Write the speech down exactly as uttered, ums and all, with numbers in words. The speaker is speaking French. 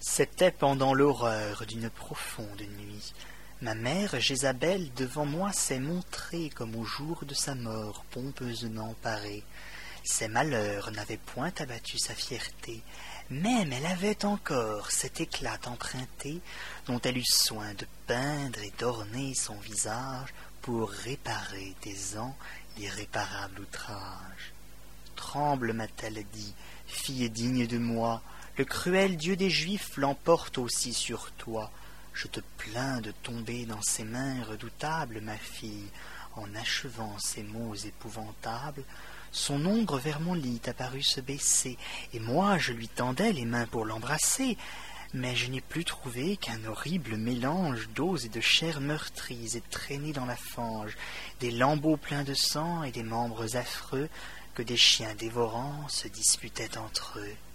C'était pendant l'horreur d'une profonde nuit. Ma mère Jézabel devant moi s'est montrée comme au jour de sa mort, pompeusement parée. Ses malheurs n'avaient point abattu sa fierté, même elle avait encore cet éclat emprunté dont elle eut soin de peindre et d'orner son visage pour réparer des ans d'irréparables outrages. Tremble, m'a-t-elle dit, fille digne de moi, le cruel Dieu des Juifs l'emporte aussi sur toi. Je te plains de tomber dans ses mains redoutables, ma fille. En achevant ces mots épouvantables, son ombre vers mon lit apparut se baisser, et moi je lui tendais les mains pour l'embrasser. Mais je n'ai plus trouvé qu'un horrible mélange d'os et de chair meurtries et traînée dans la fange, des lambeaux pleins de sang et des membres affreux que des chiens dévorants se disputaient entre eux.